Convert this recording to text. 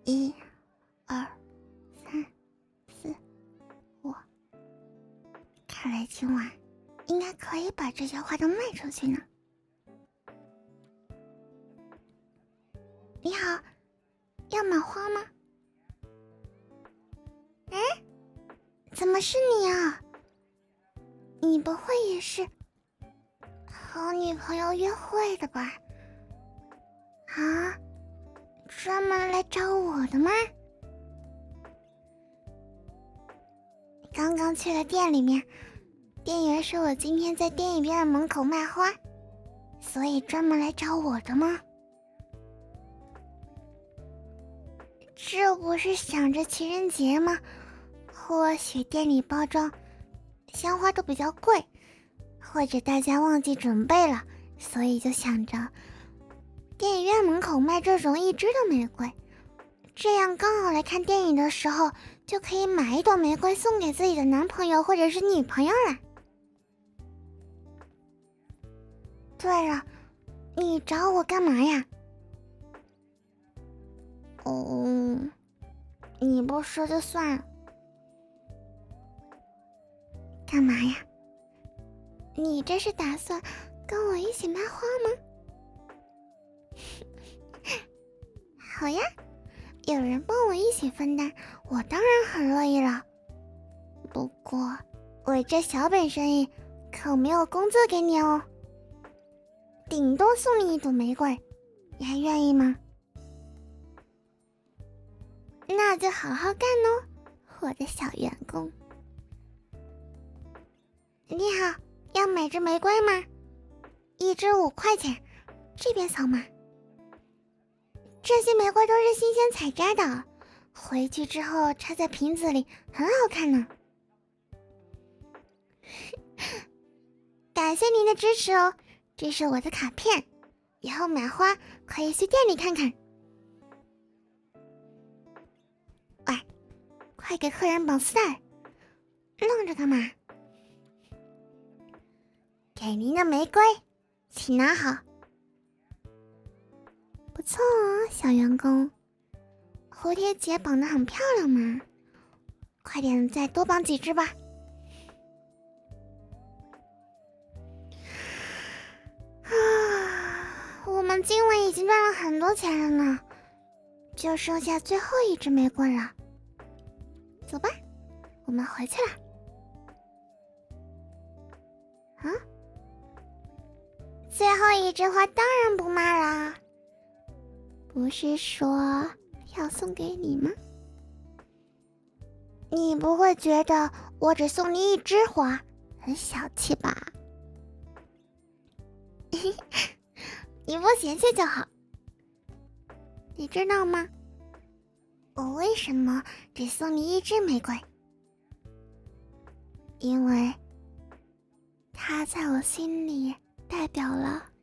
1、2、3、4、5，看来今晚应该可以把这些花都卖出去呢。你好，要买花吗？哎，怎么是你啊？你不会也是和女朋友约会的吧？啊，专门来找我的吗？刚刚去了店里面，店员说我今天在电影院门口卖花，所以专门来找我的吗？这不是想着情人节吗？或许店里包装鲜花都比较贵，或者大家忘记准备了，所以就想着电影院门口卖这种1支的玫瑰，这样刚好来看电影的时候就可以买1朵玫瑰送给自己的男朋友或者是女朋友了。对了，你找我干嘛呀？哦，你不说就算了。干嘛呀？你这是打算跟我一起卖花吗？好呀，有人帮我一起分担，我当然很乐意了。不过我这小本生意可没有工资给你哦，顶多送你1朵玫瑰，你还愿意吗？那就好好干哦，我的小员工。你好，要买支玫瑰吗？1支5块钱，这边扫码。这些玫瑰都是新鲜采摘的，回去之后插在瓶子里，很好看呢。感谢您的支持哦，这是我的卡片，以后买花可以去店里看看。喂，快给客人绑丝带，愣着干嘛？给您的玫瑰，请拿好。不错哦，小员工，蝴蝶结绑得很漂亮嘛，快点再多绑几支吧。我们今晚已经赚了很多钱了呢，就剩下最后1支玫瑰了。走吧，我们回去了。啊？最后1支花当然不卖啦，不是说要送给你吗？你不会觉得我只送你1支花很小气吧？你不嫌弃就好。你知道吗？我为什么只送你1支玫瑰？因为它在我心里代表了